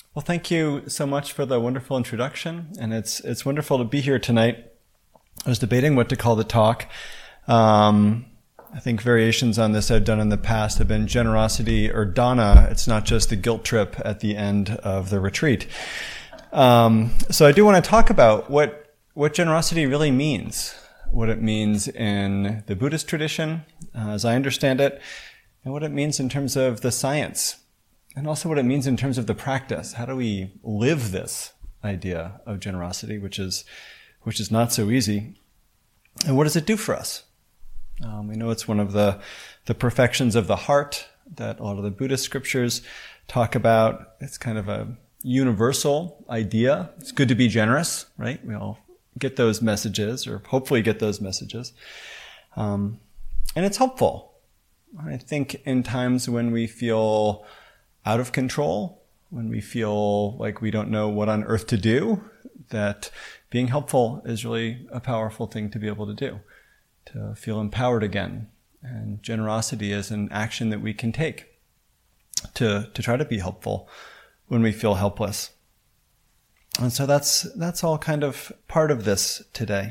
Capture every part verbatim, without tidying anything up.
Well, thank you so much for the wonderful introduction, and it's it's wonderful to be here tonight. I was debating what to call the talk. Um, I think variations on this I've done in the past have been generosity or dana. It's not just the guilt trip at the end of the retreat. Um, so I do want to talk about what what generosity really means, what it means in the Buddhist tradition, uh, as I understand it, and what it means in terms of the science. And also what it means in terms of the practice. How do we live this idea of generosity, which is which is not so easy? And what does it do for us? Um, we know it's one of the, the perfections of the heart that a lot of the Buddhist scriptures talk about. It's kind of a universal idea. It's good to be generous, right? We all get those messages, or hopefully get those messages. Um, and it's helpful. I think in times when we feel out of control, when we feel like we don't know what on earth to do, that being helpful is really a powerful thing to be able to do, to feel empowered again. And generosity is an action that we can take to, to try to be helpful when we feel helpless. And so that's, that's all kind of part of this today.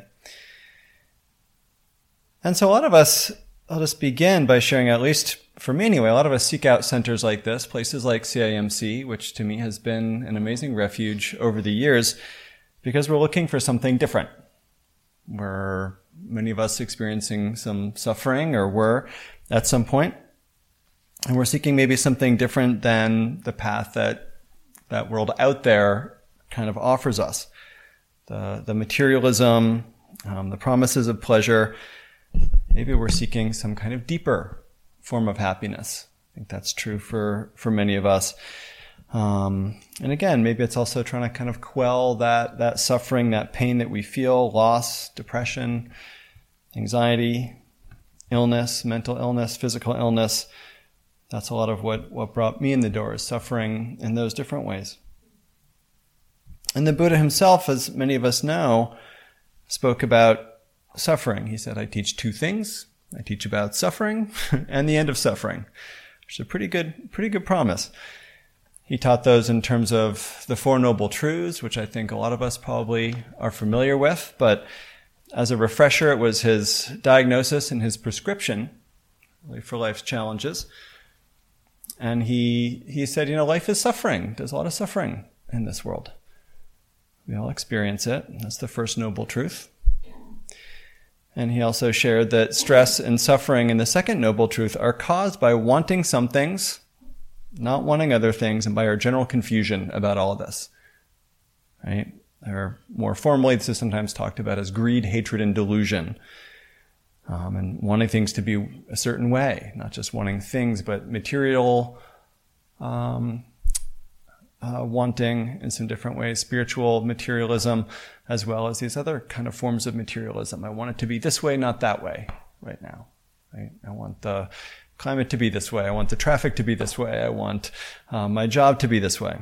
And so a lot of us, I'll just begin by sharing, at least for me anyway, a lot of us seek out centers like this, places like C I M C, which to me has been an amazing refuge over the years, because we're looking for something different. We're, many of us, experiencing some suffering, or were at some point, and we're seeking maybe something different than the path that that world out there kind of offers us. The, the materialism, um, the promises of pleasure. Maybe we're seeking some kind of deeper form of happiness. I think that's true for, for many of us. Um, and again, maybe it's also trying to kind of quell that, that suffering, that pain that we feel, loss, depression, anxiety, illness, mental illness, physical illness. That's a lot of what, what brought me in the door, is suffering in those different ways. And the Buddha himself, as many of us know, spoke about suffering. He said, I teach two things. I teach about suffering and the end of suffering, which is a pretty good, pretty good promise. He taught those in terms of the Four Noble Truths, which I think a lot of us probably are familiar with. But as a refresher, it was his diagnosis and his prescription really for life's challenges. And he, he said, you know, life is suffering. There's a lot of suffering in this world. We all experience it. That's the first noble truth. And he also shared that stress and suffering in the second noble truth are caused by wanting some things, not wanting other things, and by our general confusion about all of this. Right? Or more formally, this is sometimes talked about as greed, hatred, and delusion. Um, and wanting things to be a certain way, not just wanting things, but material um, uh, wanting in some different ways, spiritual materialism, as well as these other kind of forms of materialism. I want it to be this way, not that way right now. Right? I want the climate to be this way. I want the traffic to be this way. I want uh, my job to be this way.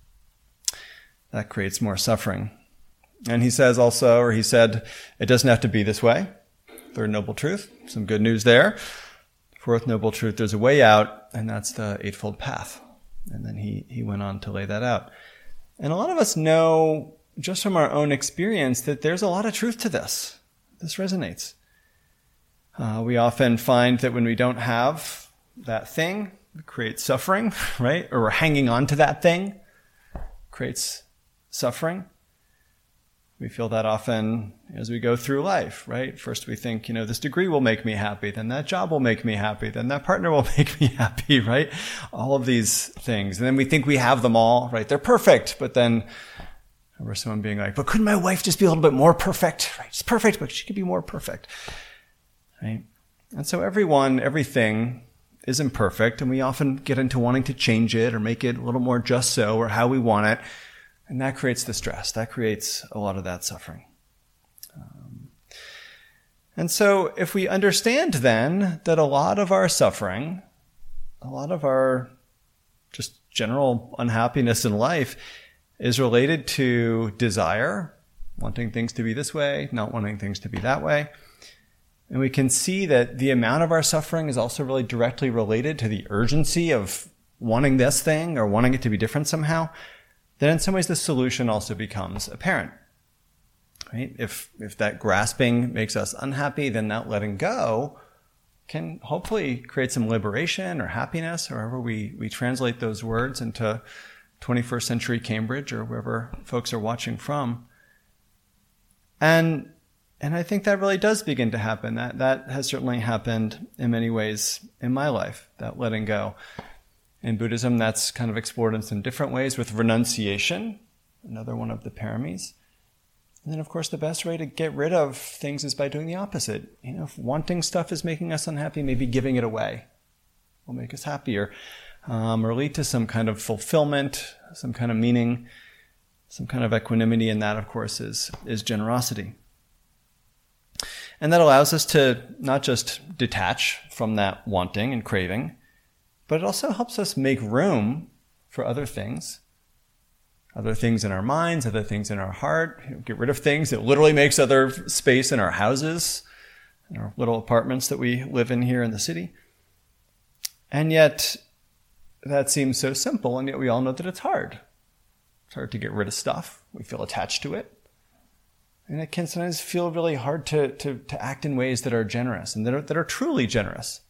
That creates more suffering. And he says also, or he said, it doesn't have to be this way. Third noble truth, some good news there. Fourth noble truth, there's a way out, and that's the Eightfold Path. And then he, he went on to lay that out. And a lot of us know, just from our own experience, that there's a lot of truth to this. This resonates. Uh, we often find that when we don't have that thing, it creates suffering, right? Or we're hanging on to that thing, creates suffering. We feel that often as we go through life, right? First we think, you know, this degree will make me happy, then that job will make me happy, then that partner will make me happy, right? All of these things. And then we think we have them all, right? They're perfect, but then I remember someone being like, but couldn't my wife just be a little bit more perfect? Right? She's perfect, but she could be more perfect, right? And so everyone, everything is imperfect, and we often get into wanting to change it or make it a little more just so, or how we want it. And that creates the stress. That creates a lot of that suffering. Um, and so if we understand then that a lot of our suffering, a lot of our just general unhappiness in life is related to desire, wanting things to be this way, not wanting things to be that way. And we can see that the amount of our suffering is also really directly related to the urgency of wanting this thing or wanting it to be different somehow. then in some ways the solution also becomes apparent. Right? If if that grasping makes us unhappy, then that letting go can hopefully create some liberation or happiness, however we, we translate those words into twenty-first century Cambridge or wherever folks are watching from. And and I think that really does begin to happen. That that has certainly happened in many ways in my life, that letting go. In Buddhism, that's kind of explored in some different ways with renunciation, another one of the paramis. And then, of course, the best way to get rid of things is by doing the opposite. You know, if wanting stuff is making us unhappy, maybe giving it away will make us happier, um, or lead to some kind of fulfillment, some kind of meaning, some kind of equanimity. And that, of course, is, is generosity. And that allows us to not just detach from that wanting and craving, but it also helps us make room for other things. Other things in our minds, other things in our heart, you know, get rid of things. It literally makes other space in our houses, in our little apartments that we live in here in the city. And yet, that seems so simple, and yet we all know that it's hard. It's hard to get rid of stuff. We feel attached to it. And it can sometimes feel really hard to, to, to act in ways that are generous and that are, that are truly generous.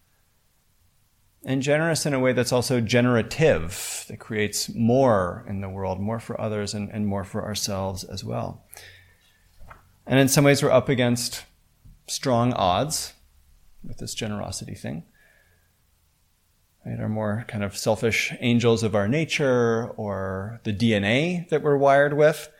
And generous in a way that's also generative, that creates more in the world, more for others and, and more for ourselves as well. And in some ways, we're up against strong odds with this generosity thing. Right? Our more kind of selfish angels of our nature, or the D N A that we're wired with,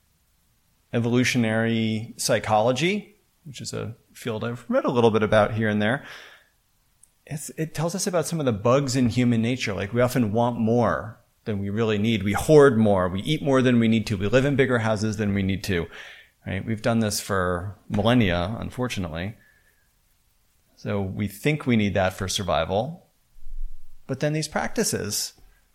evolutionary psychology, which is a field I've read a little bit about here and there. It's, it tells us about some of the bugs in human nature. Like, we often want more than we really need. We hoard more. We eat more than we need to. We live in bigger houses than we need to. Right? We've done this for millennia, unfortunately. So we think we need that for survival. But then these practices,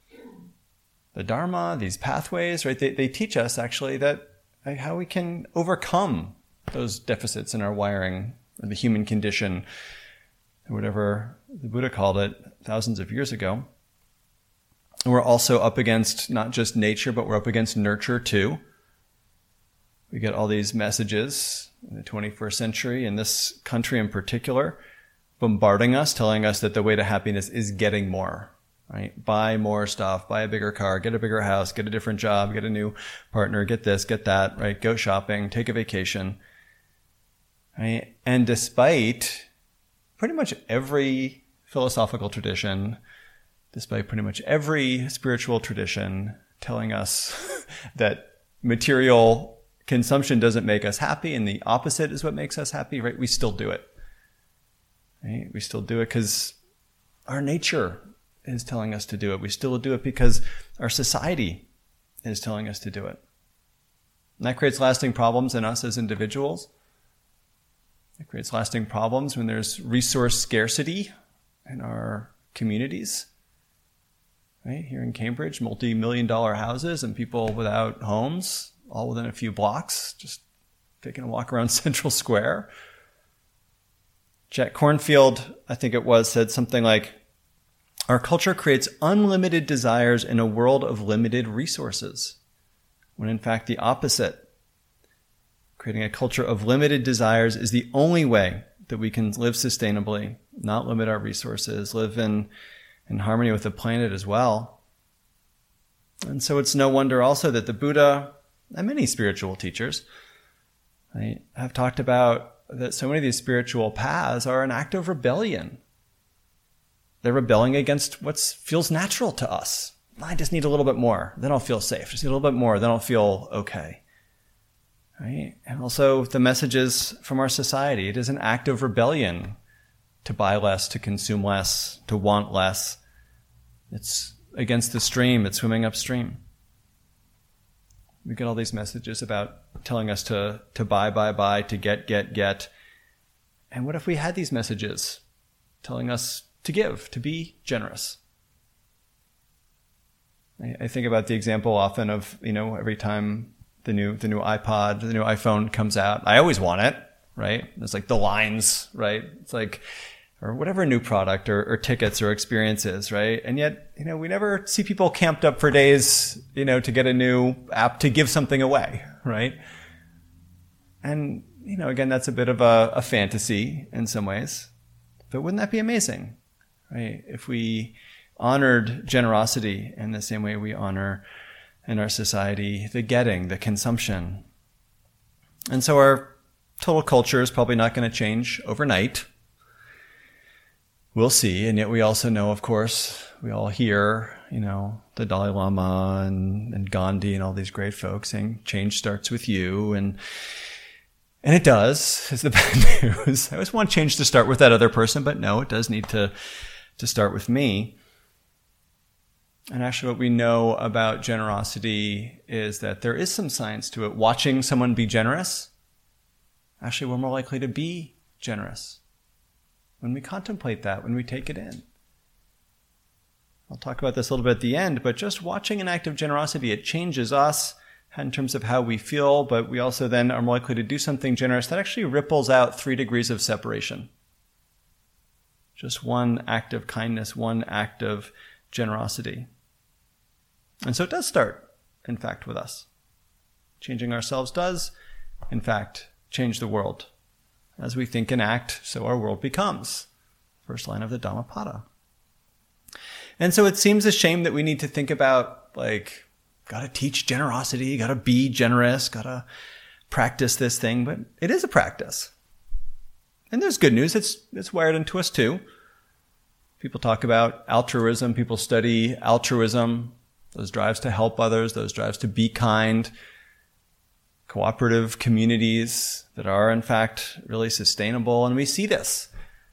the Dharma, these pathways, right? They, they teach us actually that like, how we can overcome those deficits in our wiring, or the human condition, or whatever the Buddha called it thousands of years ago. And we're also up against not just nature, but we're up against nurture too. We get all these messages in the twenty-first century, in this country in particular, bombarding us, telling us that the way to happiness is getting more, right? Buy more stuff, buy a bigger car, get a bigger house, get a different job, get a new partner, get this, get that, right? Go shopping, take a vacation, right? And despite pretty much every philosophical tradition, despite pretty much every spiritual tradition telling us that material consumption doesn't make us happy and the opposite is what makes us happy, right? We still do it. Right? We still do it because our nature is telling us to do it. We still do it because our society is telling us to do it. And that creates lasting problems in us as individuals. It creates lasting problems when there's resource scarcity in our communities. Right? Here in Cambridge, multi-million dollar houses and people without homes, all within a few blocks, just taking a walk around Central Square. Jack Kornfield, I think it was, said something like, our culture creates unlimited desires in a world of limited resources, when in fact the opposite. Creating a culture of limited desires is the only way that we can live sustainably, not limit our resources, live in, in harmony with the planet as well. And so it's no wonder also that the Buddha and many spiritual teachers, right, have talked about that so many of these spiritual paths are an act of rebellion. They're rebelling against what feels natural to us. I just need a little bit more, then I'll feel safe. Just need a little bit more, then I'll feel okay. Right? And also the messages from our society. It is an act of rebellion to buy less, to consume less, to want less. It's against the stream. It's swimming upstream. We get all these messages about telling us to, to buy, buy, buy, to get, get, get. And what if we had these messages telling us to give, to be generous? I, I think about the example often of, you know, every time the new the new iPod, the new iPhone comes out, I always want it, right? It's like the lines, right? It's like, or whatever new product or, or tickets or experiences, right? And yet, you know, we never see people camped up for days you know, to get a new app to give something away, right? And, you know, again, that's a bit of a, a fantasy in some ways, but wouldn't that be amazing, right? If we honored generosity in the same way we honor in our society the getting, the consumption. And so our total culture is probably not going to change overnight. We'll see. And yet we also know, of course, we all hear, you know, the Dalai Lama and, and Gandhi and all these great folks saying change starts with you. And and it does, is the bad news. I always want change to start with that other person, but no, it does need to, to start with me. And actually what we know about generosity is that there is some science to it. Watching someone be generous, actually we're more likely to be generous when we contemplate that, when we take it in. I'll talk about this a little bit at the end, but just watching an act of generosity, it changes us in terms of how we feel, but we also then are more likely to do something generous that actually ripples out three degrees of separation. Just one act of kindness, one act of generosity. And so it does start, in fact, with us. Changing ourselves does, in fact, change the world. As we think and act, so our world becomes. First line of the Dhammapada. And so it seems a shame that we need to think about, like, gotta teach generosity, gotta be generous, gotta practice this thing, but it is a practice. And there's good news, it's it's wired into us too. People talk about altruism, people study altruism, those drives to help others, those drives to be kind, cooperative communities that are, in fact, really sustainable. And we see this.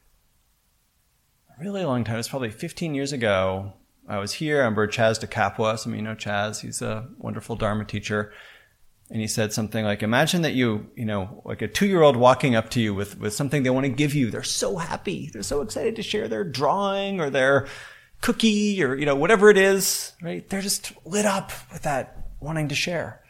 A really long time, it was probably fifteen years ago, I was here. I remember Chaz de Capua. Some of you know Chaz. He's a wonderful Dharma teacher. And he said something like, imagine that you, you know, like a two-year-old walking up to you with, with something they want to give you. They're so happy. They're so excited to share their drawing or their cookie or, you know, whatever it is, right? They're just lit up with that wanting to share.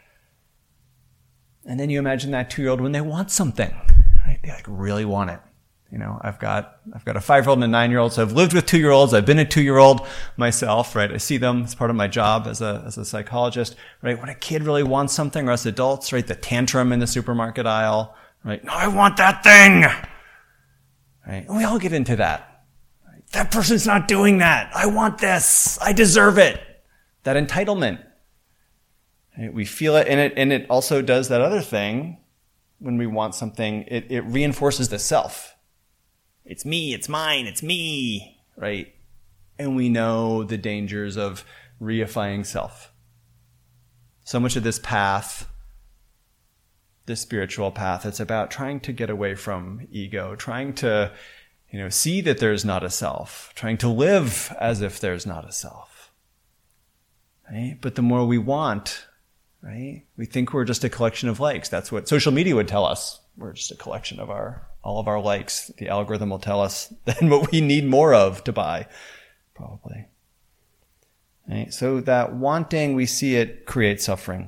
And then you imagine that two-year-old when they want something, right? They like really want it. You know, I've got, I've got a five-year-old and a nine-year-old, so I've lived with two-year-olds. I've been a two-year-old myself, right? I see them as part of my job as a, as a psychologist, right? When a kid really wants something, or us adults, right? The tantrum in the supermarket aisle, right? No, I want that thing, right? And we all get into that. Right? That person's not doing that. I want this. I deserve it. That entitlement. Right? We feel it, and it, and it also does that other thing. When we want something, it, it reinforces the self. It's me, it's mine, it's me, right? And we know the dangers of reifying self. So much of this path, this spiritual path, it's about trying to get away from ego, trying to, you know, see that there's not a self, trying to live as if there's not a self. Right? But the more we want, right? We think we're just a collection of likes. That's what social media would tell us. We're just a collection of our, all of our likes. The algorithm will tell us then what we need more of to buy, probably. Right? So that wanting, we see it create suffering.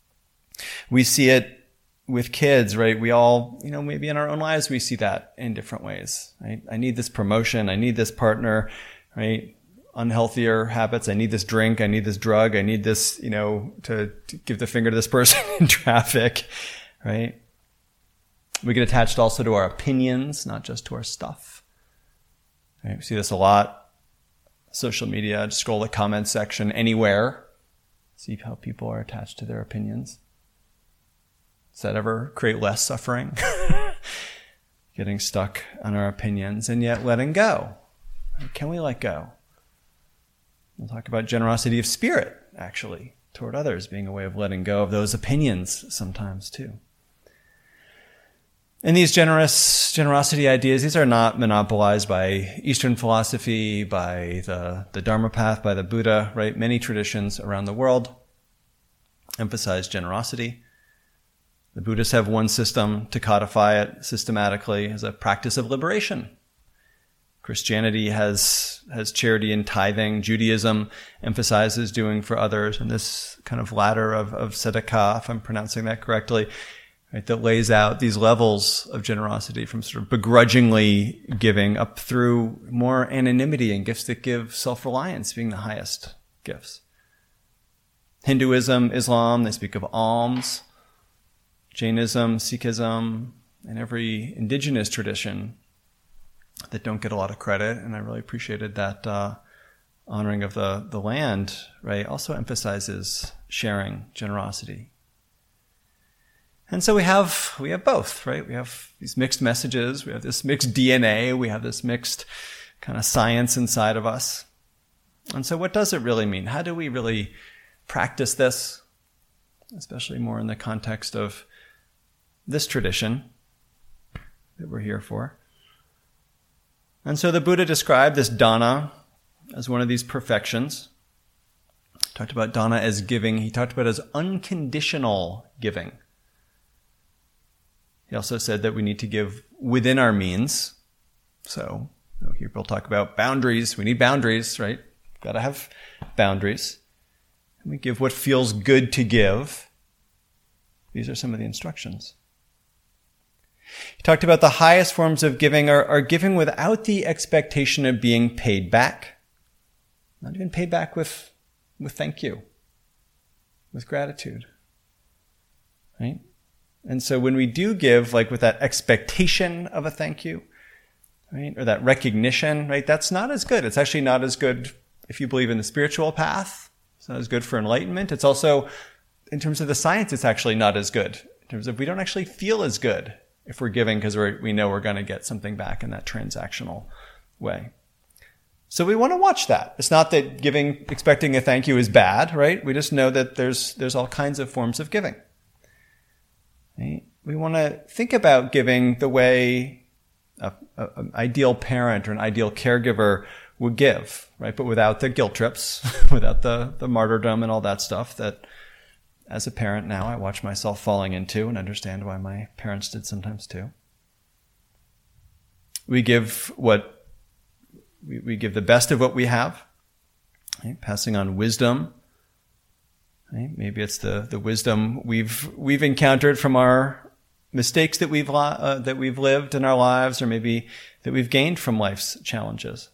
We see it with kids, right? We all, you know, maybe in our own lives, we see that in different ways, right? I need this promotion. I need this partner, right? Unhealthier habits. I need this drink. I need this drug. I need this, you know, to, to give the finger to this person in traffic, right? We get attached also to our opinions, not just to our stuff. Right? We see this a lot. Social media, just scroll the comments section anywhere. See how people are attached to their opinions. Does that ever create less suffering? Getting stuck on our opinions and yet letting go. Right? Can we let go? We'll talk about generosity of spirit, actually, toward others, being a way of letting go of those opinions sometimes too. And these generous generosity ideas, these are not monopolized by Eastern philosophy, by the, the Dharma path, by the Buddha, right? Many traditions around the world emphasize generosity. The Buddhists have one system to codify it systematically as a practice of liberation. Christianity has has charity and tithing. Judaism emphasizes doing for others. And this kind of ladder of, of tzedakah, if I'm pronouncing that correctly, right, that lays out these levels of generosity from sort of begrudgingly giving up through more anonymity and gifts that give self-reliance being the highest gifts. Hinduism, Islam, they speak of alms. Jainism, Sikhism, and every indigenous tradition that don't get a lot of credit. And I really appreciated that uh, honoring of the, the land, right, also emphasizes sharing, generosity. And so we have we have both, right? We have these mixed messages. We have this mixed D N A. We have this mixed kind of science inside of us. And so what does it really mean? How do we really practice this, especially more in the context of this tradition that we're here for? And so the Buddha described this dana as one of these perfections. He talked about dana as giving. He talked about it as unconditional giving. He also said that we need to give within our means. So you know, here people talk about boundaries. We need boundaries, right? Got to have boundaries. And we give what feels good to give. These are some of the instructions. He talked about the highest forms of giving are, are giving without the expectation of being paid back. Not even paid back with, with thank you, with gratitude, right? And so when we do give, like with that expectation of a thank you, right, or that recognition, right, that's not as good. It's actually not as good if you believe in the spiritual path. It's not as good for enlightenment. It's also, in terms of the science, it's actually not as good. In terms of we don't actually feel as good if we're giving because we we know we're going to get something back in that transactional way. So we want to watch that. It's not that giving, expecting a thank you is bad, right? We just know that there's there's all kinds of forms of giving. Right? We want to think about giving the way a, a, an ideal parent or an ideal caregiver would give, right? But without the guilt trips, without the, the martyrdom and all that stuff that as a parent now I watch myself falling into and understand why my parents did sometimes too. We give what, we, we give the best of what we have, right? Passing on wisdom. Right? Maybe it's the, the wisdom we've we've encountered from our mistakes that we've uh, that we've lived in our lives, or maybe that we've gained from life's challenges.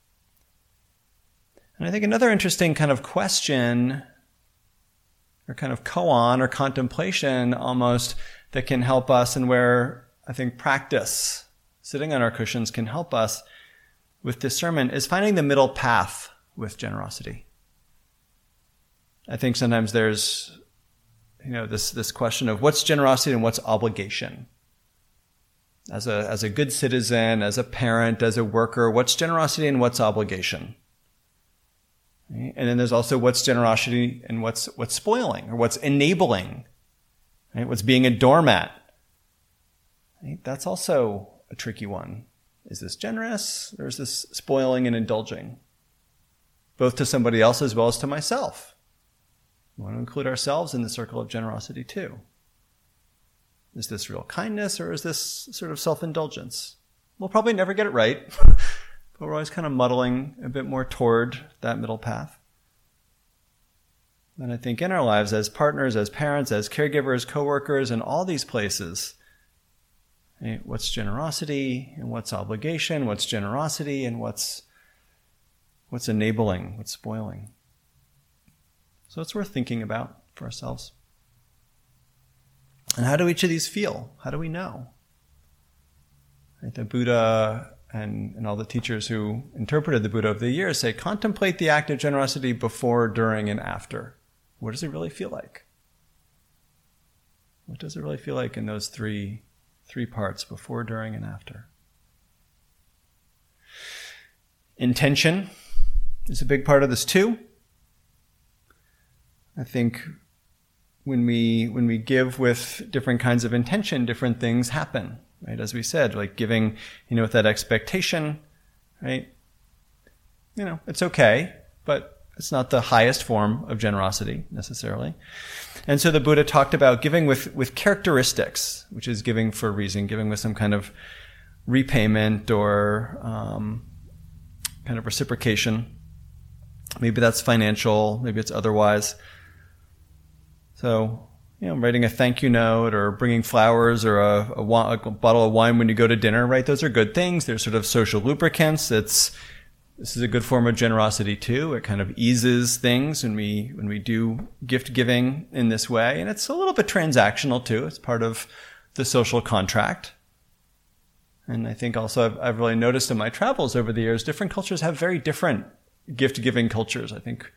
And I think another interesting kind of question, or kind of koan or contemplation almost, that can help us, and where I think practice, sitting on our cushions, can help us with discernment, is finding the middle path with generosity. I think sometimes there's, you know, this, this question of what's generosity and what's obligation. As a, as a good citizen, as a parent, as a worker, what's generosity and what's obligation? Right? And then there's also what's generosity and what's, what's spoiling or what's enabling, right? What's being a doormat. Right? That's also a tricky one. Is this generous or is this spoiling and indulging? Both to somebody else as well as to myself. We want to include ourselves in the circle of generosity too. Is this real kindness or is this sort of self-indulgence? We'll probably never get it right, but we're always kind of muddling a bit more toward that middle path. And I think in our lives as partners, as parents, as caregivers, coworkers, in all these places, right, what's generosity and what's obligation, what's generosity and what's what's enabling, what's spoiling. So it's worth thinking about for ourselves. And how do each of these feel? How do we know? Right, the Buddha and, and all the teachers who interpreted the Buddha over the years say, contemplate the act of generosity before, during, and after. What does it really feel like? What does it really feel like in those three, three parts, before, during, and after? Intention is a big part of this too. I think when we when we give with different kinds of intention, different things happen, right? As we said, like giving, you know, with that expectation, right? You know, it's okay, but it's not the highest form of generosity necessarily. And so the Buddha talked about giving with, with characteristics, which is giving for a reason, giving with some kind of repayment or um, kind of reciprocation. Maybe that's financial, maybe it's otherwise. So, you know, writing a thank you note or bringing flowers or a, a, a bottle of wine when you go to dinner, right? Those are good things. They're sort of social lubricants. It's This is a good form of generosity too. It kind of eases things when we when we do gift giving in this way. And it's a little bit transactional too. It's part of the social contract. And I think also I've, I've really noticed in my travels over the years, different cultures have very different gift giving cultures. I think,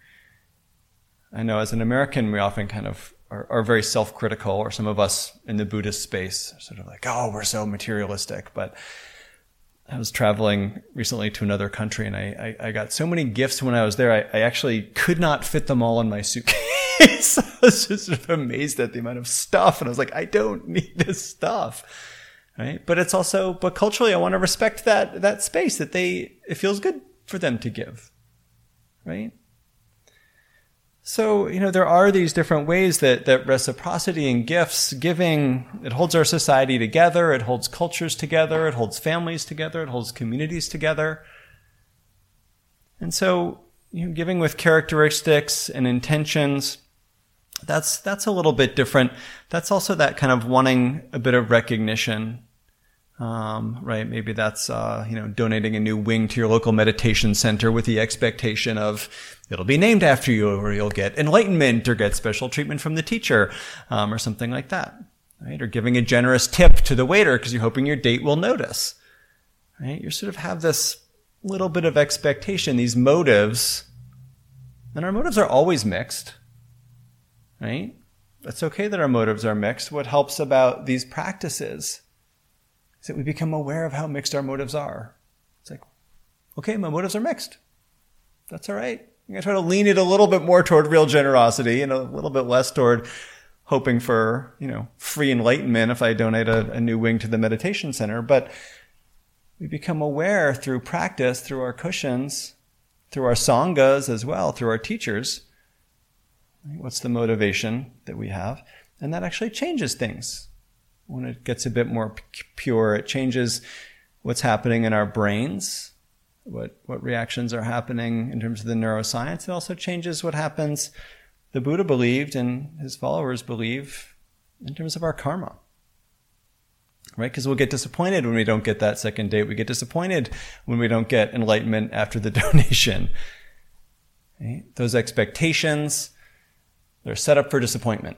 I know as an American, we often kind of are, are very self-critical, or some of us in the Buddhist space are sort of like, oh, we're so materialistic. But I was traveling recently to another country, and I, I, I got so many gifts when I was there, I, I actually could not fit them all in my suitcase. I was just sort of amazed at the amount of stuff. And I was like, I don't need this stuff. Right? But it's also, but culturally, I want to respect that, that space that they, it feels good for them to give. Right? So, you know, there are these different ways that, that reciprocity and gifts, giving, it holds our society together, it holds cultures together, it holds families together, it holds communities together. And so, you know, giving with characteristics and intentions, that's, that's a little bit different. That's also that kind of wanting a bit of recognition. Um, right. Maybe that's, uh, you know, donating a new wing to your local meditation center with the expectation of it'll be named after you, or you'll get enlightenment or get special treatment from the teacher, um, or something like that. Right. Or giving a generous tip to the waiter because you're hoping your date will notice. Right. You sort of have this little bit of expectation, these motives, and our motives are always mixed. Right. It's okay that our motives are mixed. What helps about these practices is that we become aware of how mixed our motives are. It's like, okay, my motives are mixed. That's all right. I'm going to try to lean it a little bit more toward real generosity and a little bit less toward hoping for, you know, free enlightenment if I donate a, a new wing to the meditation center. But we become aware through practice, through our cushions, through our sanghas as well, through our teachers. What's the motivation that we have? And that actually changes things. When it gets a bit more pure, it changes what's happening in our brains, what what reactions are happening in terms of the neuroscience. It also changes what happens, the Buddha believed and his followers believe, in terms of our karma. Right? Because we'll get disappointed when we don't get that second date. We get disappointed when we don't get enlightenment after the donation. Right? Those expectations, they're set up for disappointment.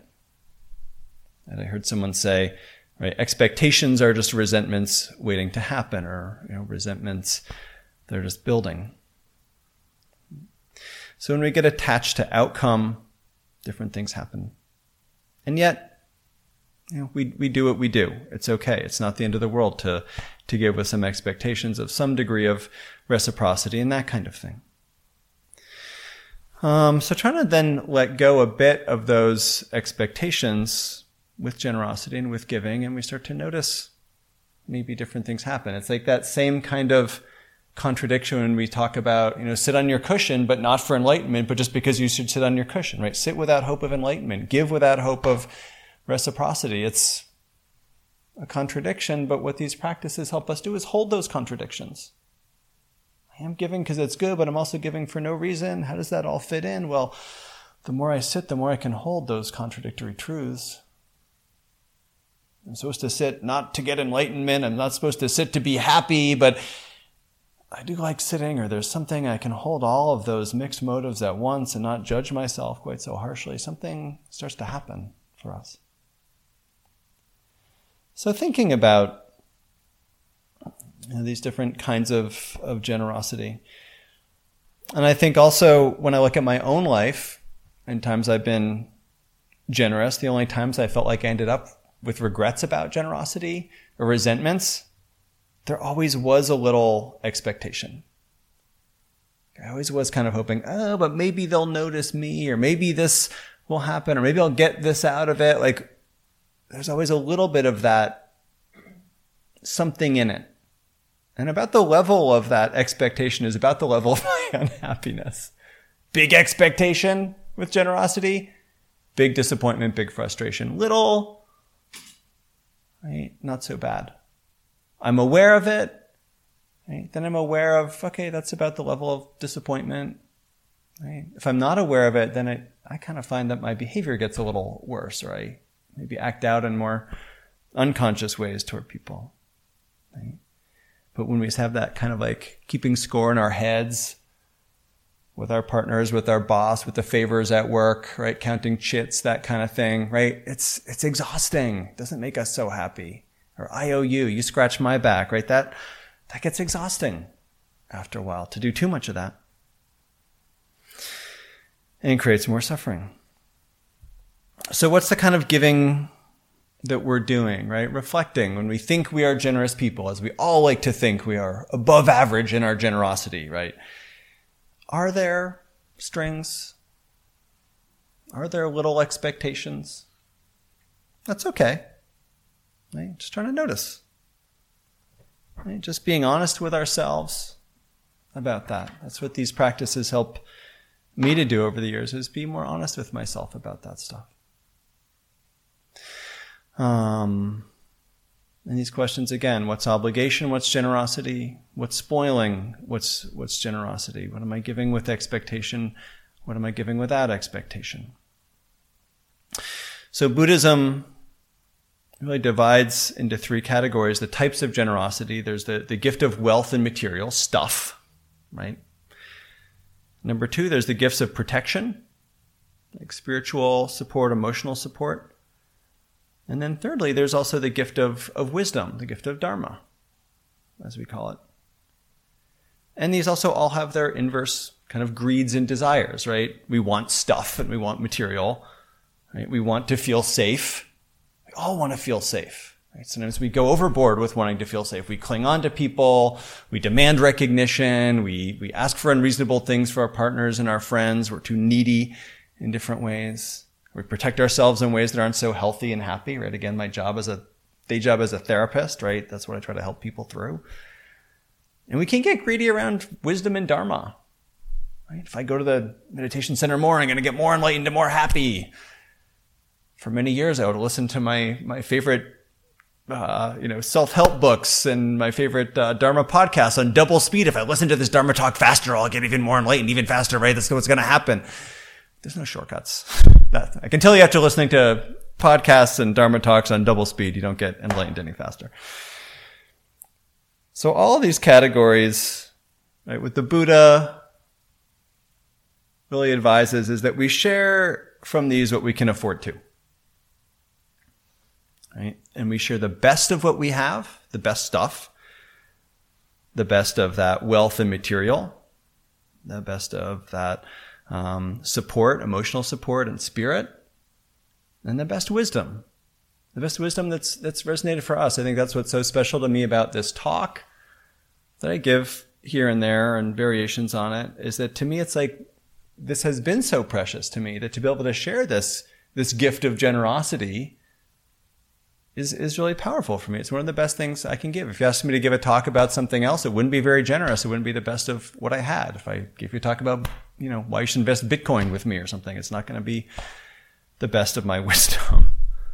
And I heard someone say, right, expectations are just resentments waiting to happen, or, you know, resentments, they're just building. So when we get attached to outcome, different things happen. And yet, you know, we we do what we do. It's okay. It's not the end of the world to to give with some expectations of some degree of reciprocity and that kind of thing. Um, so trying to then let go a bit of those expectations with generosity and with giving, and we start to notice maybe different things happen. It's like that same kind of contradiction when we talk about, you know, sit on your cushion, but not for enlightenment, but just because you should sit on your cushion, right? Sit without hope of enlightenment. Give without hope of reciprocity. It's a contradiction, but what these practices help us do is hold those contradictions. I am giving because it's good, but I'm also giving for no reason. How does that all fit in? Well, the more I sit, the more I can hold those contradictory truths. I'm supposed to sit not to get enlightenment. I'm not supposed to sit to be happy, but I do like sitting, or there's something I can hold all of those mixed motives at once and not judge myself quite so harshly. Something starts to happen for us. So thinking about, you know, these different kinds of, of generosity. And I think also when I look at my own life, in times I've been generous, the only times I felt like I ended up with regrets about generosity or resentments, there always was a little expectation. I always was kind of hoping, oh, but maybe they'll notice me, or maybe this will happen, or maybe I'll get this out of it. Like, there's always a little bit of that, something in it. And about the level of that expectation is about the level of my unhappiness. Big expectation with generosity, big disappointment, big frustration. Little, right? Not so bad. I'm aware of it, right? Then I'm aware of, okay, that's about the level of disappointment, right? If I'm not aware of it, then I, I kind of find that my behavior gets a little worse, or I maybe act out in more unconscious ways toward people, right? But when we have that kind of like keeping score in our heads with our partners, with our boss, with the favors at work, right? Counting chits, that kind of thing, right? It's, it's exhausting. It doesn't make us so happy. Or I owe you, you scratch my back, right? That, that gets exhausting after a while to do too much of that. And creates more suffering. So what's the kind of giving that we're doing, right? Reflecting when we think we are generous people, as we all like to think we are above average in our generosity, right? Are there strings? Are there little expectations? That's okay. Right? Just trying to notice. Right? Just being honest with ourselves about that. That's what these practices help me to do over the years, is be more honest with myself about that stuff. Um, and these questions again, what's obligation? What's generosity? What's spoiling? What's, what's generosity? What am I giving with expectation? What am I giving without expectation? So Buddhism really divides into three categories, the types of generosity. There's the, the gift of wealth and material, stuff, right? Number two, there's the gifts of protection, like spiritual support, emotional support. And then thirdly, there's also the gift of, of wisdom, the gift of Dharma, as we call it. And these also all have their inverse kind of greeds and desires, right? We want stuff and we want material, right? We want to feel safe. We all want to feel safe, right? Sometimes we go overboard with wanting to feel safe. We cling on to people. We demand recognition. We, we ask for unreasonable things for our partners and our friends. We're too needy in different ways. We protect ourselves in ways that aren't so healthy and happy, right? Again, my job as a day job as a therapist, right? That's what I try to help people through. And we can get greedy around wisdom and Dharma, right? If I go to the meditation center more, I'm going to get more enlightened and more happy. For many years, I would listen to my, my favorite, uh, you know, self-help books and my favorite, uh, Dharma podcasts on double speed. If I listen to this Dharma talk faster, I'll get even more enlightened, even faster, right? That's what's going to happen. There's no shortcuts. That, I can tell you after listening to podcasts and Dharma talks on double speed, you don't get enlightened any faster. So all of these categories, right, with the Buddha really advises is that we share from these what we can afford to. Right? And we share the best of what we have, the best stuff, the best of that wealth and material, the best of that Um, support, emotional support and spirit, and the best wisdom. The best wisdom that's that's resonated for us. I think that's what's so special to me about this talk that I give here and there and variations on it, is that to me it's like this has been so precious to me, that to be able to share this this gift of generosity is is really powerful for me. It's one of the best things I can give. If you asked me to give a talk about something else, it wouldn't be very generous. It wouldn't be the best of what I had. If I gave you a talk about, you know, why you should invest Bitcoin with me or something, it's not going to be the best of my wisdom.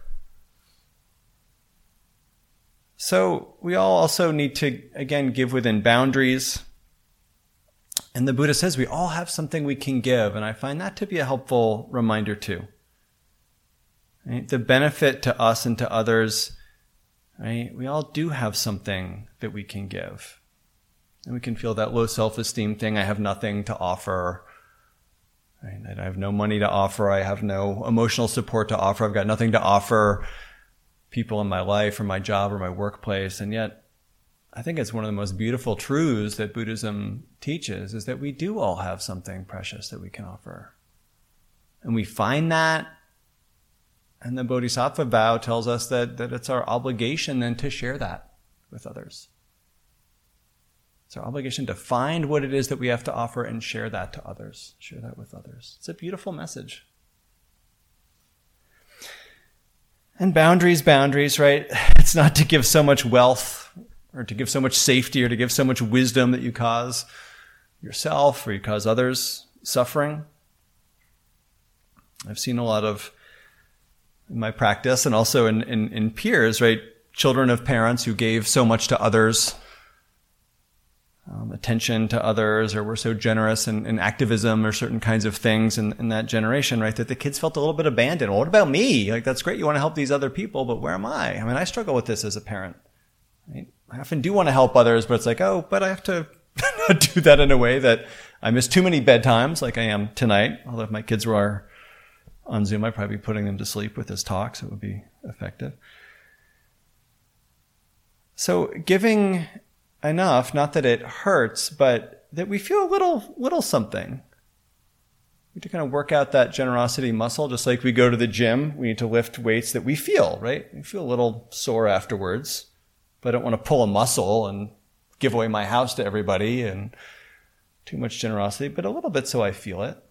So we all also need to, again, give within boundaries. And the Buddha says we all have something we can give. And I find that to be a helpful reminder too. Right? The benefit to us and to others, right? We all do have something that we can give. And we can feel that low self-esteem thing. I have nothing to offer. Right? I have no money to offer. I have no emotional support to offer. I've got nothing to offer people in my life or my job or my workplace. And yet, I think it's one of the most beautiful truths that Buddhism teaches, is that we do all have something precious that we can offer. And we find that. And the Bodhisattva vow tells us that, that it's our obligation then to share that with others. It's our obligation to find what it is that we have to offer and share that to others. Share that with others. It's a beautiful message. And boundaries, boundaries, right? It's not to give so much wealth or to give so much safety or to give so much wisdom that you cause yourself or you cause others suffering. I've seen a lot of, in my practice and also in, in, in peers, right? Children of parents who gave so much to others, um, attention to others, or were so generous in, in activism or certain kinds of things in, in that generation, right? That the kids felt a little bit abandoned. Well, what about me? Like, that's great. You want to help these other people, but where am I? I mean, I struggle with this as a parent, right? I often do want to help others, but it's like, oh, but I have to not do that in a way that I miss too many bedtimes like I am tonight. Although if my kids were on Zoom, I'd probably be putting them to sleep with this talk, so it would be effective. So giving enough, not that it hurts, but that we feel a little, little something. We need to kind of work out that generosity muscle, just like we go to the gym. We need to lift weights that we feel, right? We feel a little sore afterwards, but I don't want to pull a muscle and give away my house to everybody and too much generosity, but a little bit so I feel it.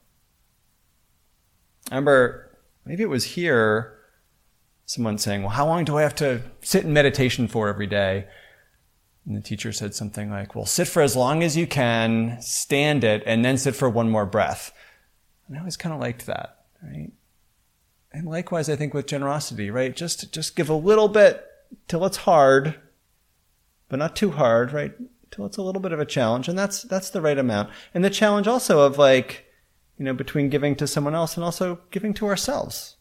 I remember, maybe it was here, someone saying, well, how long do I have to sit in meditation for every day? And the teacher said something like, well, sit for as long as you can, stand it, and then sit for one more breath. And I always kind of liked that, right? And likewise, I think with generosity, right? Just, just give a little bit till it's hard, but not too hard, right? Till it's a little bit of a challenge. And that's, that's the right amount. And the challenge also of like, you know, between giving to someone else and also giving to ourselves.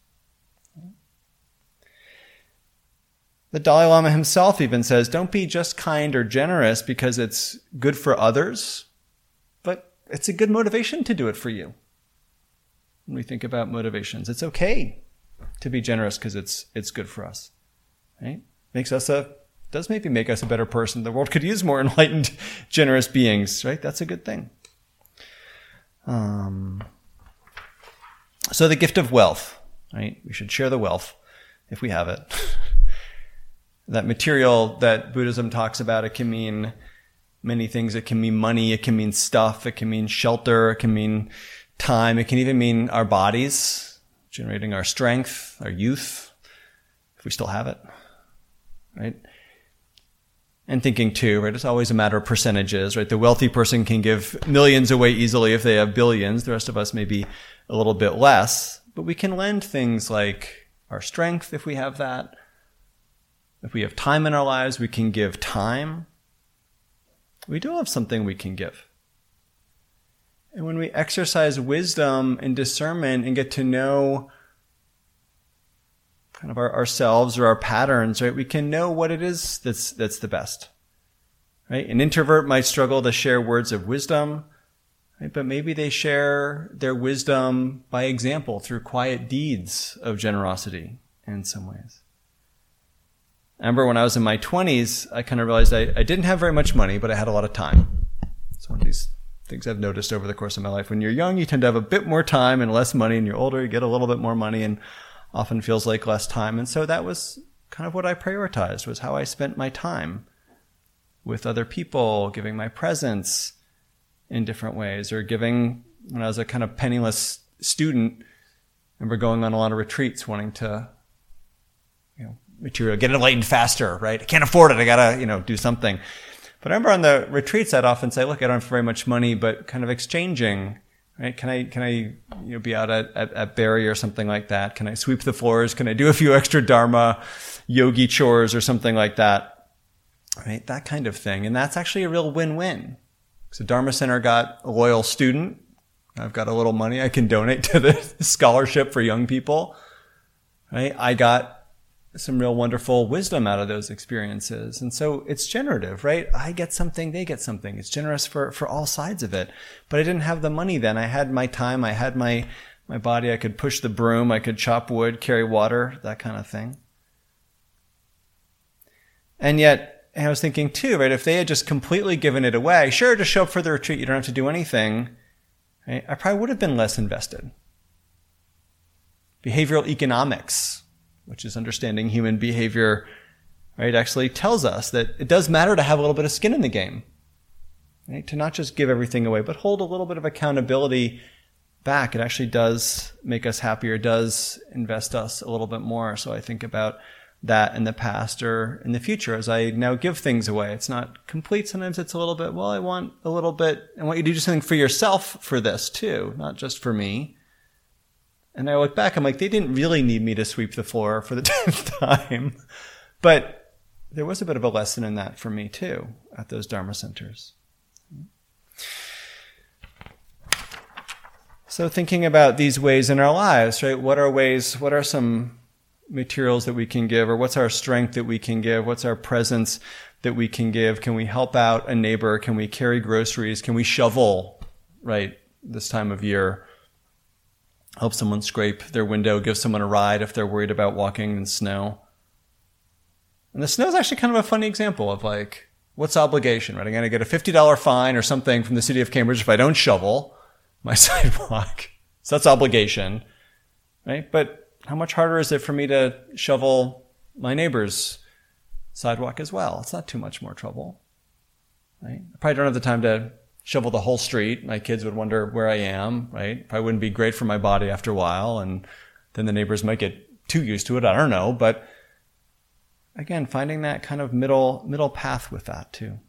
The Dalai Lama himself even says, don't be just kind or generous because it's good for others, but it's a good motivation to do it for you. When we think about motivations, it's okay to be generous because it's it's good for us, right? Makes us a, does maybe make us a better person. The world could use more enlightened, generous beings, right? That's a good thing. Um, so the gift of wealth, right? We should share the wealth if we have it. That material that Buddhism talks about, it can mean many things. It can mean money. It can mean stuff. It can mean shelter. It can mean time. It can even mean our bodies, generating our strength, our youth, if we still have it, right? And thinking too, right? It's always a matter of percentages, right? The wealthy person can give millions away easily if they have billions. The rest of us may be a little bit less, but we can lend things like our strength if we have that. If we have time in our lives, we can give time. We do have something we can give. And when we exercise wisdom and discernment and get to know kind of our, ourselves or our patterns, right, we can know what it is that's that's the best. Right? An introvert might struggle to share words of wisdom, right, but maybe they share their wisdom by example through quiet deeds of generosity in some ways. I remember when I was in my twenties, I kind of realized I, I didn't have very much money, but I had a lot of time. It's one of these things I've noticed over the course of my life. When you're young, you tend to have a bit more time and less money, and you're older, you get a little bit more money and often feels like less time. And so that was kind of what I prioritized, was how I spent my time with other people, giving my presence in different ways, or giving, when I was a kind of penniless student, I remember going on a lot of retreats wanting to, you know, material, get enlightened faster, right? I can't afford it. I gotta, you know, do something. But I remember on the retreats, I'd often say, look, I don't have very much money, but kind of exchanging, right? Can I, can I, you know, be out at, at, at Barry or something like that? Can I sweep the floors? Can I do a few extra Dharma yogi chores or something like that? Right? That kind of thing. And that's actually a real win-win. So Dharma Center got a loyal student. I've got a little money I can donate to the scholarship for young people, right? I got some real wonderful wisdom out of those experiences. And so it's generative, right? I get something, they get something. It's generous for, for all sides of it. But I didn't have the money then. I had my time. I had my, my body. I could push the broom. I could chop wood, carry water, that kind of thing. And yet, and I was thinking too, right? If they had just completely given it away, sure, just show up for the retreat. You don't have to do anything. Right? I probably would have been less invested. Behavioral economics, which is understanding human behavior, right, actually tells us that it does matter to have a little bit of skin in the game, right? To not just give everything away, but hold a little bit of accountability back. It actually does make us happier, does invest us a little bit more. So I think about that in the past or in the future as I now give things away. It's not complete. Sometimes it's a little bit, well, I want a little bit, I want you to do something for yourself for this too, not just for me. And I look back, I'm like, they didn't really need me to sweep the floor for the tenth time. But there was a bit of a lesson in that for me too, at those Dharma centers. So thinking about these ways in our lives, right? What are ways, what are some materials that we can give, or what's our strength that we can give? What's our presence that we can give? Can we help out a neighbor? Can we carry groceries? Can we shovel, right, this time of year? Help someone scrape their window, give someone a ride if they're worried about walking in snow. And the snow is actually kind of a funny example of like, what's obligation, right? I'm going to get a fifty dollars fine or something from the city of Cambridge if I don't shovel my sidewalk. So that's obligation, right? But how much harder is it for me to shovel my neighbor's sidewalk as well? It's not too much more trouble, right? I probably don't have the time to shovel the whole street. My kids would wonder where I am, right? Probably wouldn't be great for my body after a while, and then the neighbors might get too used to it. I don't know, but again, finding that kind of middle middle path with that too.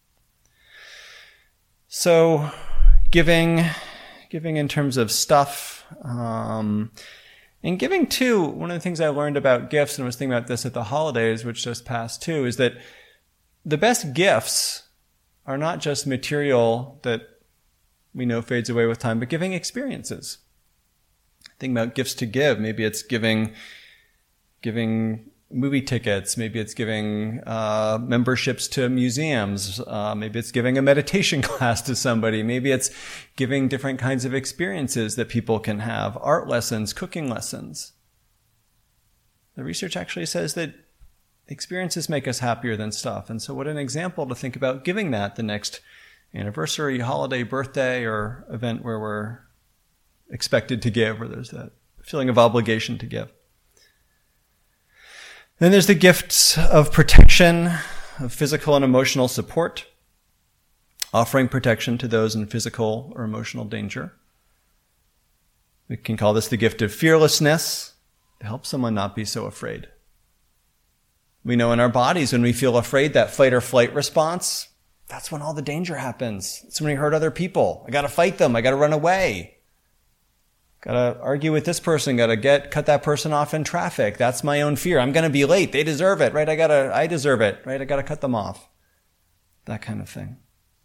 So, giving, giving in terms of stuff, um, and giving too. One of the things I learned about gifts, and I was thinking about this at the holidays, which just passed too, is that the best gifts are not just material that we know fades away with time, but giving experiences. Think about gifts to give. Maybe it's giving, giving movie tickets. Maybe it's giving uh, memberships to museums. Uh, maybe it's giving a meditation class to somebody. Maybe it's giving different kinds of experiences that people can have. Art lessons, cooking lessons. The research actually says that experiences make us happier than stuff. And so what an example to think about giving that the next anniversary, holiday, birthday, or event where we're expected to give, where there's that feeling of obligation to give. Then there's the gifts of protection, of physical and emotional support, offering protection to those in physical or emotional danger. We can call this the gift of fearlessness, to help someone not be so afraid. We know in our bodies when we feel afraid, that fight or flight response, that's when all the danger happens. It's when we hurt other people. I got to fight them. I got to run away. Got to argue with this person. Got to get cut that person off in traffic. That's my own fear. I'm going to be late. They deserve it, right? I got to. I deserve it, right? I got to cut them off. That kind of thing.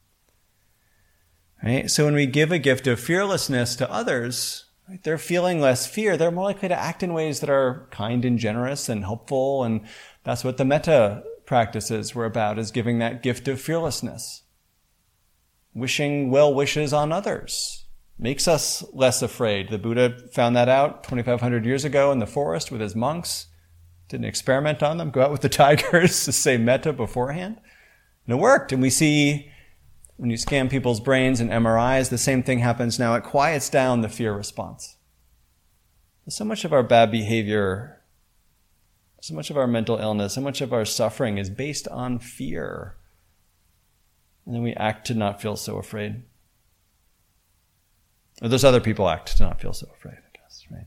Right? So when we give a gift of fearlessness to others, right, they're feeling less fear. They're more likely to act in ways that are kind and generous and helpful, and that's what the metta practices were about, is giving that gift of fearlessness. Wishing well wishes on others makes us less afraid. The Buddha found that out twenty-five hundred years ago in the forest with his monks. Did an experiment on them, go out with the tigers to say metta beforehand. And it worked. And we see when you scan people's brains and M R Is, the same thing happens now. It quiets down the fear response. So much of our bad behavior, so much of our mental illness, so much of our suffering is based on fear. And then we act to not feel so afraid. Or those other people act to not feel so afraid, I guess, right?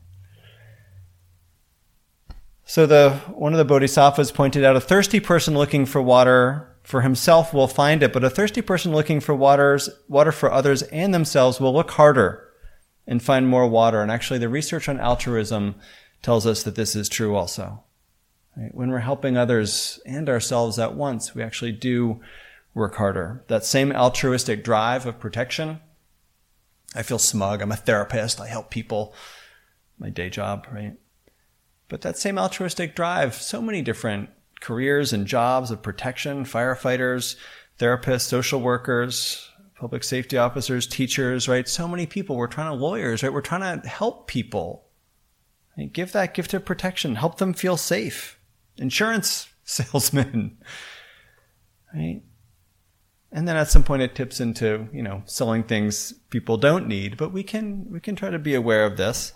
So the one of the bodhisattvas pointed out, a thirsty person looking for water for himself will find it, but a thirsty person looking for waters, water for others and themselves will look harder and find more water. And actually the research on altruism tells us that this is true also. Right? When we're helping others and ourselves at once, we actually do work harder. That same altruistic drive of protection. I feel smug. I'm a therapist. I help people. My day job, right? But that same altruistic drive, so many different careers and jobs of protection, firefighters, therapists, social workers, public safety officers, teachers, right? So many people. We're trying to, lawyers, right? We're trying to help people. Right? Give that gift of protection. Help them feel safe. Insurance salesmen, right? And then at some point it tips into, you know, selling things people don't need, but we can, we can try to be aware of this.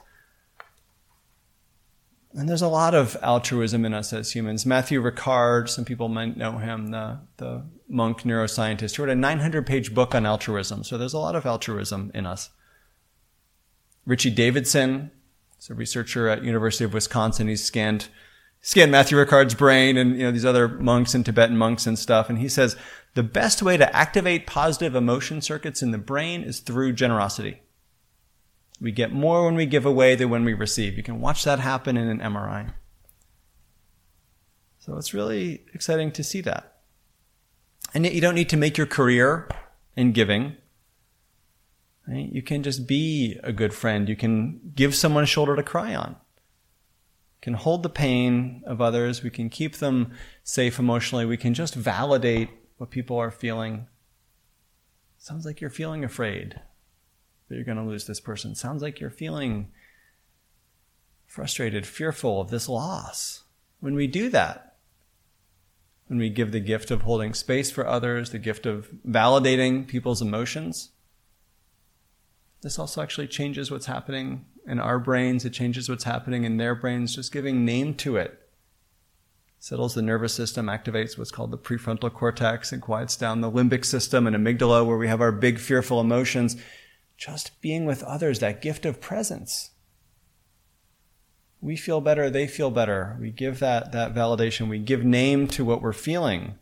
And there's a lot of altruism in us as humans. Matthew Ricard, some people might know him, the, the monk neuroscientist, who wrote a nine hundred page book on altruism. So there's a lot of altruism in us. Richie Davidson is a researcher at University of Wisconsin. He's scanned, scanned Matthew Ricard's brain and, you know, these other monks and Tibetan monks and stuff. And he says, the best way to activate positive emotion circuits in the brain is through generosity. We get more when we give away than when we receive. You can watch that happen in an M R I. So it's really exciting to see that. And yet you don't need to make your career in giving. Right? You can just be a good friend. You can give someone a shoulder to cry on. can hold the pain of others. We can keep them safe emotionally. We can just validate what people are feeling. Sounds like you're feeling afraid that you're going to lose this person. Sounds like you're feeling frustrated, fearful of this loss. When we do that, when we give the gift of holding space for others, the gift of validating people's emotions, this also actually changes what's happening in our brains. It changes what's happening in their brains. Just giving name to it settles the nervous system, activates what's called the prefrontal cortex, and quiets down the limbic system and amygdala, where we have our big fearful emotions. Just being with others, that gift of presence. We feel better, they feel better. We give that, that validation. We give name to what we're feeling.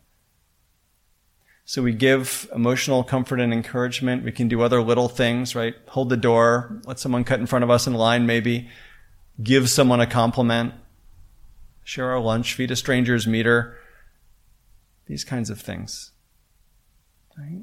So we give emotional comfort and encouragement. We can do other little things, right? Hold the door, let someone cut in front of us in line maybe, give someone a compliment, share our lunch, feed a stranger's meter, these kinds of things. Right?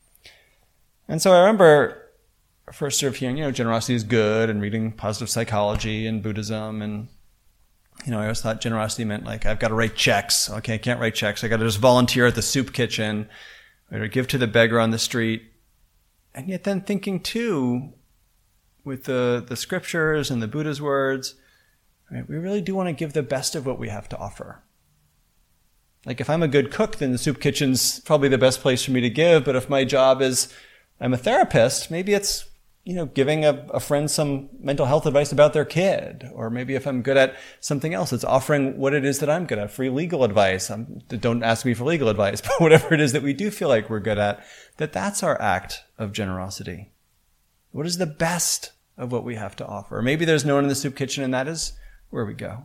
And so I remember first sort of hearing, you know, generosity is good, and reading positive psychology and Buddhism, and, you know, I always thought generosity meant like, I've got to write checks. Okay, I can't write checks. I got to just volunteer at the soup kitchen, or give to the beggar on the street. And yet then thinking too, with the, the scriptures and the Buddha's words, right, we really do want to give the best of what we have to offer. Like if I'm a good cook, then the soup kitchen's probably the best place for me to give. But if my job is, I'm a therapist, maybe it's, you know, giving a, a friend some mental health advice about their kid. Or maybe if I'm good at something else, it's offering what it is that I'm good at, free legal advice. I'm, don't ask me for legal advice, but whatever it is that we do feel like we're good at, that that's our act of generosity. What is the best of what we have to offer? Or maybe there's no one in the soup kitchen, and that is where we go.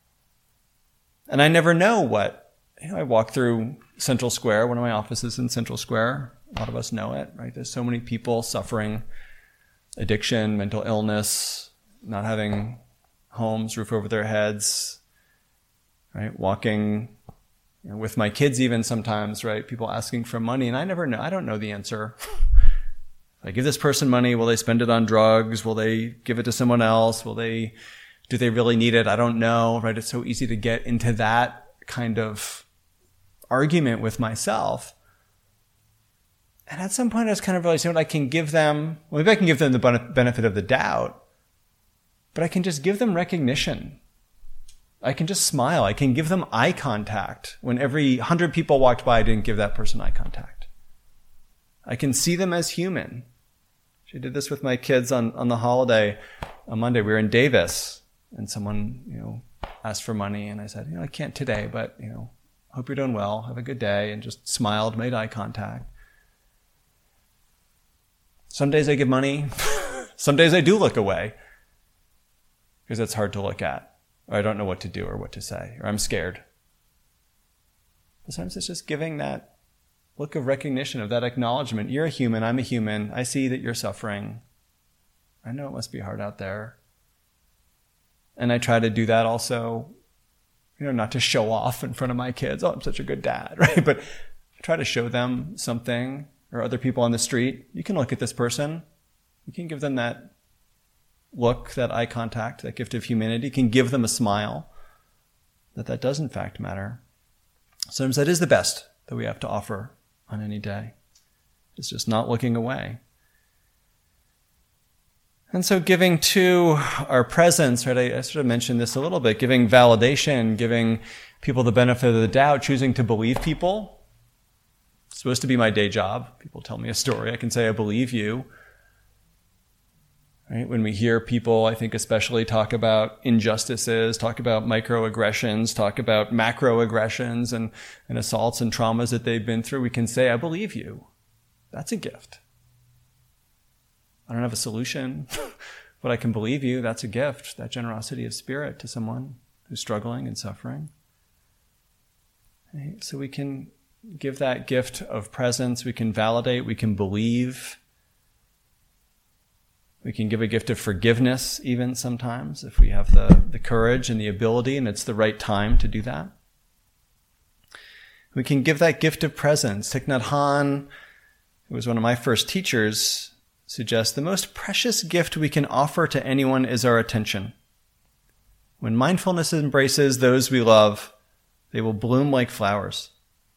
And I never know what, you know, I walk through Central Square, one of my offices in Central Square. A lot of us know it, right? There's so many people suffering addiction, mental illness, not having homes, roof over their heads, right? Walking, you know, with my kids even sometimes, right? People asking for money, and I never know. I don't know the answer. If I give this person money, will they spend it on drugs? Will they give it to someone else? Will they, do they really need it? I don't know, right? It's so easy to get into that kind of argument with myself. And at some point I was kind of realizing, what I can give them, well, maybe I can give them the benefit of the doubt, but I can just give them recognition. I can just smile. I can give them eye contact. When every hundred people walked by, I didn't give that person eye contact. I can see them as human. She did this with my kids on, on the holiday. On Monday, we were in Davis, and someone, you know, asked for money, and I said, you know, I can't today, but, you know, hope you're doing well. Have a good day. And just smiled, made eye contact. Some days I give money. Some days I do look away because it's hard to look at, or I don't know what to do or what to say, or I'm scared. Sometimes it's just giving that look of recognition, of that acknowledgement. You're a human. I'm a human. I see that you're suffering. I know it must be hard out there. And I try to do that also, you know, not to show off in front of my kids. Oh, I'm such a good dad, right? But I try to show them something. Or other people on the street, you can look at this person. You can give them that look, that eye contact, that gift of humanity. You can give them a smile. That that does in fact matter. Sometimes that is the best that we have to offer on any day. It's just not looking away. And so giving to our presence, right? I, I sort of mentioned this a little bit, giving validation, giving people the benefit of the doubt, choosing to believe people. It's supposed to be my day job. People tell me a story. I can say, I believe you. Right? When we hear people, I think especially talk about injustices, talk about microaggressions, talk about macroaggressions and, and assaults and traumas that they've been through, we can say, I believe you. That's a gift. I don't have a solution, but I can believe you. That's a gift, that generosity of spirit to someone who's struggling and suffering. Right? So we can give that gift of presence. We can validate. We can believe. We can give a gift of forgiveness even sometimes if we have the, the courage and the ability and it's the right time to do that. We can give that gift of presence. Thich Nhat Hanh, who was one of my first teachers, suggests the most precious gift we can offer to anyone is our attention. When mindfulness embraces those we love, they will bloom like flowers.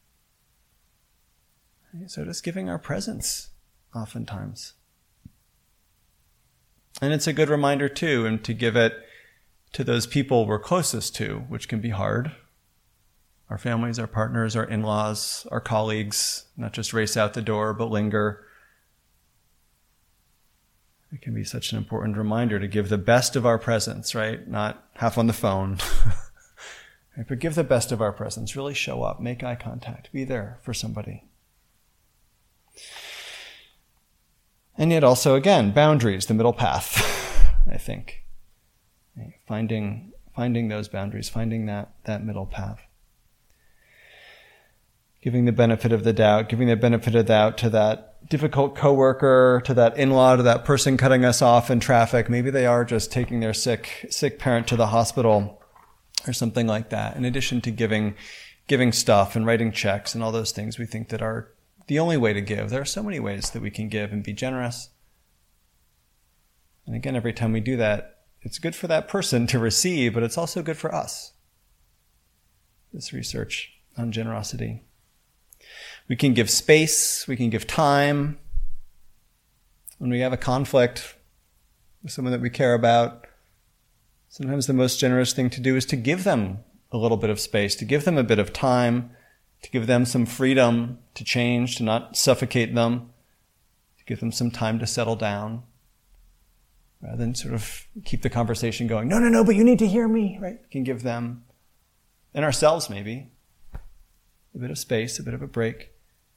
So just giving our presence oftentimes. And it's a good reminder too, and to give it to those people we're closest to, which can be hard. Our families, our partners, our in-laws, our colleagues, not just race out the door, but linger. It can be such an important reminder to give the best of our presence, right? Not half on the phone. Right? But give the best of our presence. Really show up, make eye contact, be there for somebody. And yet also, again, boundaries, the middle path, I think. Finding finding those boundaries, finding that, that middle path. Giving the benefit of the doubt, giving the benefit of the doubt to that difficult coworker, to that in-law, to that person cutting us off in traffic. Maybe they are just taking their sick sick parent to the hospital or something like that. In addition to giving giving stuff and writing checks and all those things we think that are the only way to give. There are so many ways that we can give and be generous. And again, every time we do that, it's good for that person to receive, but it's also good for us. This research on generosity. We can give space, we can give time. When we have a conflict with someone that we care about, sometimes the most generous thing to do is to give them a little bit of space, to give them a bit of time, to give them some freedom to change, to not suffocate them, to give them some time to settle down, rather than sort of keep the conversation going. No, no, no, but you need to hear me, right? We can give them, and ourselves maybe, a bit of space, a bit of a break.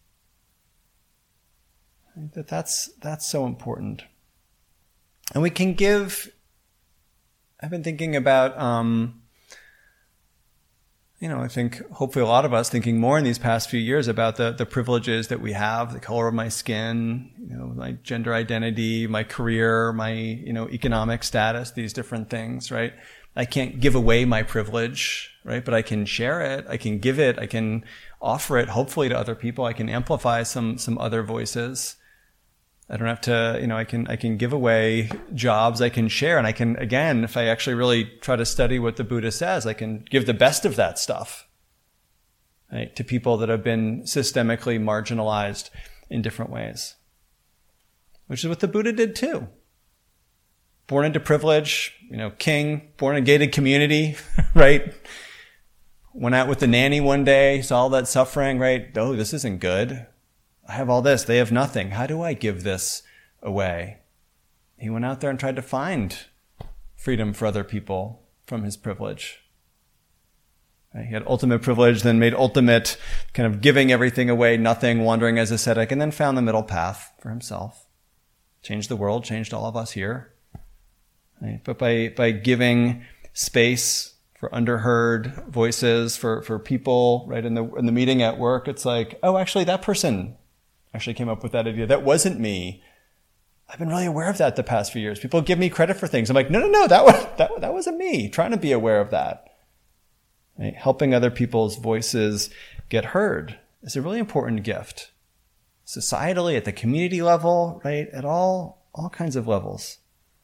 I think that that's, that's so important. And we can give, I've been thinking about, um, you know, I think hopefully a lot of us thinking more in these past few years about the, the privileges that we have, the color of my skin, you know, my gender identity, my career, my, you know, economic status, these different things, right? I can't give away my privilege, right? But I can share it. I can give it. I can offer it, hopefully, to other people. I can amplify some, some other voices. I don't have to, you know, I can, I can give away jobs, I can share, and I can, again, if I actually really try to study what the Buddha says, I can give the best of that stuff, right, to people that have been systemically marginalized in different ways. Which is what the Buddha did too. Born into privilege, you know, king, born in a gated community, right? Went out with the nanny one day, saw all that suffering, right? Oh, this isn't good. I have all this, they have nothing. How do I give this away? He went out there and tried to find freedom for other people from his privilege. Right? He had ultimate privilege, then made ultimate kind of giving everything away, nothing, wandering as ascetic, and then found the middle path for himself. Changed the world, changed all of us here. Right? But by, by giving space for underheard voices, for, for people, right, in the, in the meeting at work, it's like, oh, actually that person actually came up with that idea. That wasn't me. I've been really aware of that the past few years. People give me credit for things. I'm like, no, no, no, that was, that, that wasn't me. Trying to be aware of that. Right? Helping other people's voices get heard is a really important gift. Societally, at the community level, right? At all, all kinds of levels.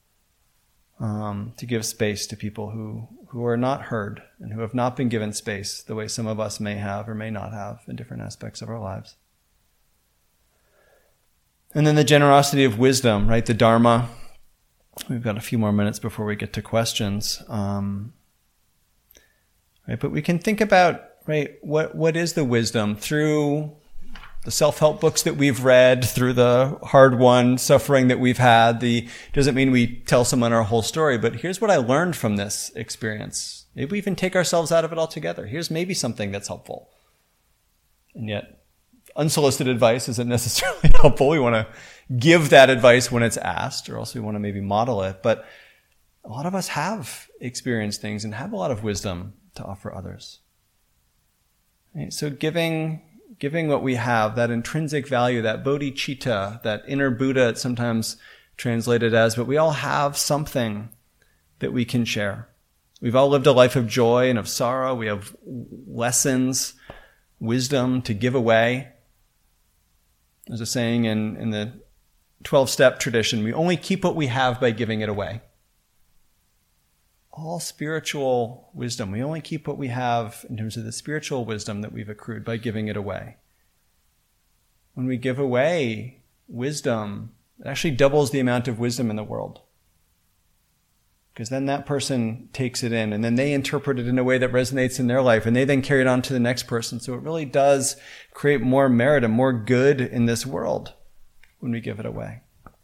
Um, to give space to people who, who are not heard and who have not been given space the way some of us may have or may not have in different aspects of our lives. And then the generosity of wisdom, right? The Dharma. We've got a few more minutes before we get to questions. Um, right? But we can think about, right, what, what is the wisdom through the self-help books that we've read, through the hard-won suffering that we've had. The doesn't mean we tell someone our whole story, but here's what I learned from this experience. Maybe we even take ourselves out of it altogether. Here's maybe something that's helpful. And yet, unsolicited advice isn't necessarily helpful. We want to give that advice when it's asked, or else we want to maybe model it. But a lot of us have experienced things and have a lot of wisdom to offer others. Right? So giving... Giving what we have, that intrinsic value, that bodhicitta, that inner Buddha, it's sometimes translated as, but we all have something that we can share. We've all lived a life of joy and of sorrow. We have lessons, wisdom to give away. There's a saying in, in the twelve-step tradition, we only keep what we have by giving it away. all spiritual wisdom. We only keep what we have in terms of the spiritual wisdom that we've accrued by giving it away. When we give away wisdom, it actually doubles the amount of wisdom in the world. Because then that person takes it in and then they interpret it in a way that resonates in their life and they then carry it on to the next person. So it really does create more merit and more good in this world when we give it away.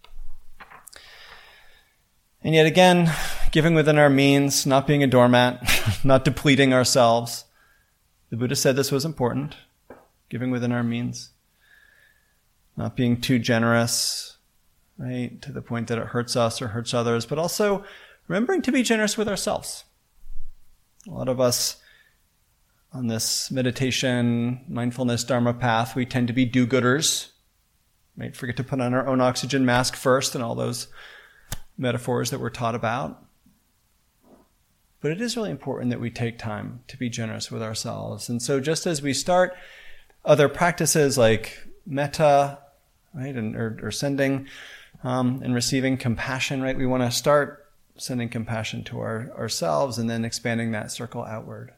And yet again, giving within our means, not being a doormat, not depleting ourselves. The Buddha said this was important, giving within our means. Not being too generous, right, to the point that it hurts us or hurts others, but also remembering to be generous with ourselves. A lot of us on this meditation, mindfulness, Dharma path, we tend to be do-gooders, right? Forget to put on our own oxygen mask first and all those metaphors that we're taught about. But it is really important that we take time to be generous with ourselves. And so just as we start other practices like metta, right, and or, or sending um, and receiving compassion, right, we want to start sending compassion to our, ourselves and then expanding that circle outward.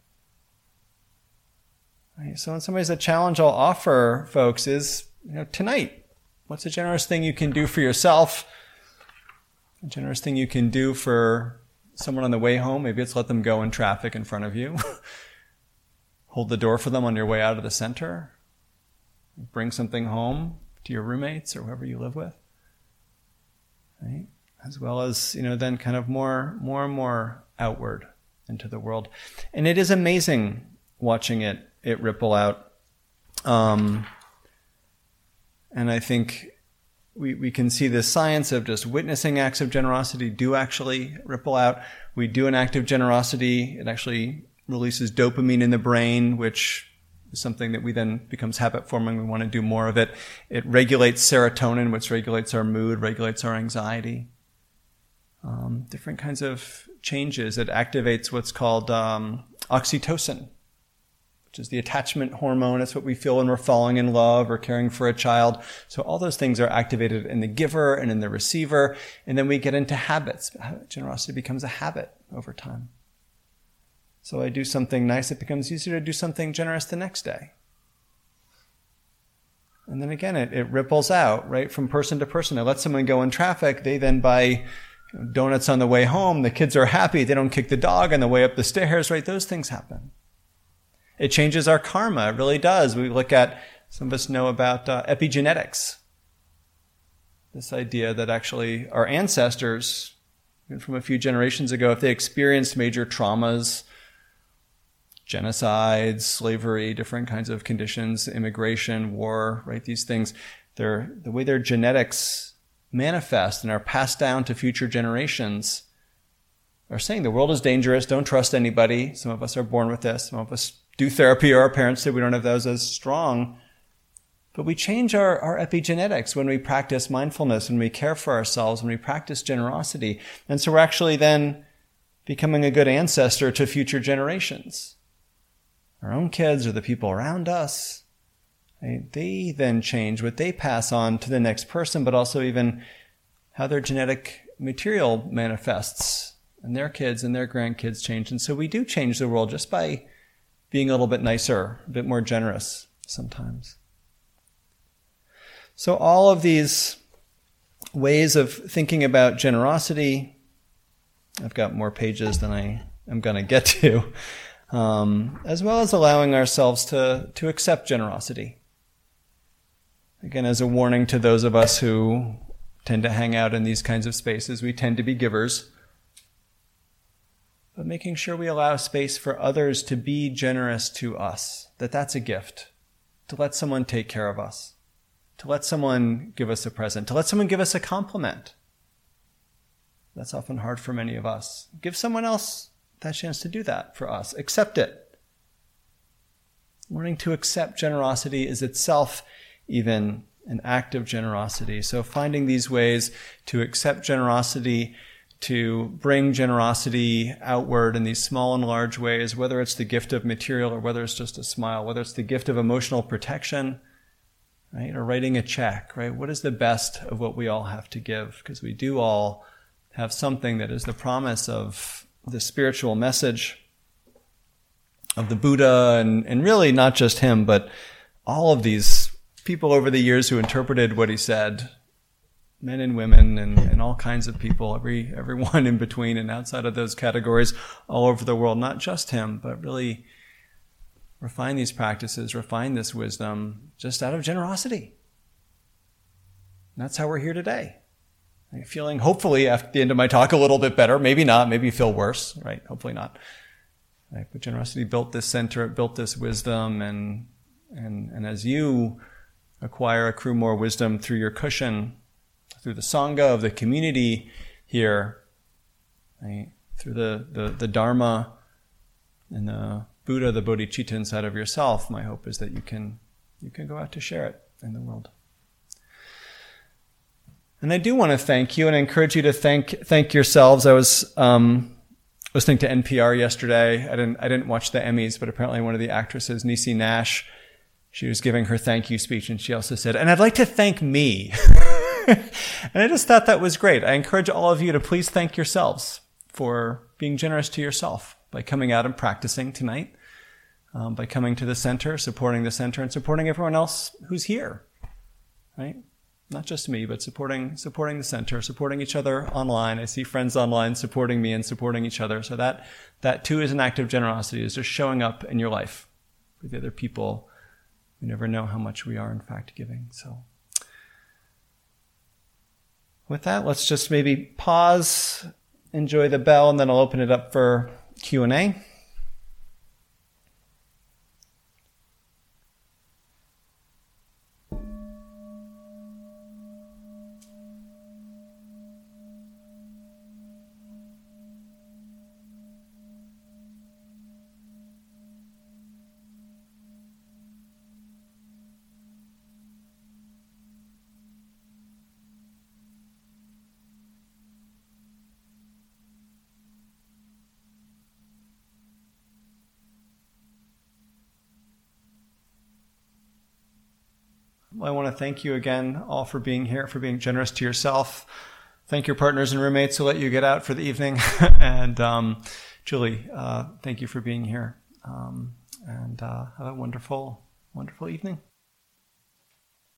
Right? So in some ways, the challenge I'll offer folks is, you know, tonight, what's a generous thing you can do for yourself? A generous thing you can do for someone on the way home. Maybe it's let them go in traffic in front of you. Hold the door for them on your way out of the center. Bring something home to your roommates or whoever you live with. Right? As well as, you know, then kind of more, more and more outward into the world. And it is amazing watching it, it ripple out. Um, and I think we, we can see the science of just witnessing acts of generosity do actually ripple out. We do an act of generosity. It actually releases dopamine in the brain, which is something that we then becomes habit forming. We want to do more of it. It regulates serotonin, which regulates our mood, regulates our anxiety. Um, different kinds of changes. It activates what's called um, oxytocin, which is the attachment hormone. It's what we feel when we're falling in love or caring for a child. So all those things are activated in the giver and in the receiver. And then we get into habits. Generosity becomes a habit over time. So I do something nice, it becomes easier to do something generous the next day. And then again, it, it ripples out, right, from person to person. I let someone go in traffic, they then buy donuts on the way home, the kids are happy, they don't kick the dog on the way up the stairs, right? Those things happen. It changes our karma, it really does. We look at, some of us know about uh, epigenetics. This idea that actually our ancestors, even from a few generations ago, if they experienced major traumas, genocides, slavery, different kinds of conditions, immigration, war, right? These things, they're, the way their genetics manifest and are passed down to future generations are saying the world is dangerous, don't trust anybody. Some of us are born with this. Some of us do therapy or our parents say we don't have those as strong. But we change our, our epigenetics when we practice mindfulness, when we care for ourselves, when we practice generosity. And so we're actually then becoming a good ancestor to future generations. Our own kids or the people around us. Right? They then change what they pass on to the next person, but also even how their genetic material manifests. And their kids and their grandkids change. And so we do change the world just by being a little bit nicer, a bit more generous sometimes. So all of these ways of thinking about generosity, I've got more pages than I am going to get to, um, as well as allowing ourselves to, to accept generosity. Again, as a warning to those of us who tend to hang out in these kinds of spaces, we tend to be givers. But making sure we allow space for others to be generous to us, that that's a gift, to let someone take care of us, to let someone give us a present, to let someone give us a compliment. That's often hard for many of us. Give someone else that chance to do that for us. Accept it. Learning to accept generosity is itself even an act of generosity. So finding these ways to accept generosity, to bring generosity outward in these small and large ways, whether it's the gift of material or whether it's just a smile, whether it's the gift of emotional protection, right? Or writing a check, right? What is the best of what we all have to give? Because we do all have something that is the promise of the spiritual message of the Buddha, and, and really not just him, but all of these people over the years who interpreted what he said, men and women and, and all kinds of people, every everyone in between and outside of those categories all over the world, not just him, but really refine these practices, refine this wisdom just out of generosity. And that's how we're here today. I'm feeling, hopefully, after the end of my talk, a little bit better. Maybe not. Maybe you feel worse, right? Hopefully not. Right? But generosity built this center, it built this wisdom, and and and as you acquire, accrue more wisdom through your cushion, through the Sangha of the community here, right? Through the, the, the Dharma and the Buddha, the bodhicitta inside of yourself, my hope is that you can you can go out to share it in the world. And I do want to thank you and encourage you to thank thank yourselves. I was um, listening to N P R yesterday. I didn't I didn't watch the Emmys, but apparently one of the actresses, Niecy Nash, she was giving her thank you speech, and she also said, "And I'd like to thank me." And I just thought that was great. I encourage all of you to please thank yourselves for being generous to yourself by coming out and practicing tonight, um, by coming to the center, supporting the center, and supporting everyone else who's here, right? Not just me, but supporting supporting the center, supporting each other online. I see friends online supporting me and supporting each other. So that that too is an act of generosity, is just showing up in your life for the other people. We never know how much we are in fact giving. So with that, let's just maybe pause, enjoy the bell, and then I'll open it up for Q and A. I want to thank you again all for being here, for being generous to yourself. Thank your partners and roommates who let you get out for the evening. And um, Julie, uh, thank you for being here. Um, and uh, have a wonderful, wonderful evening.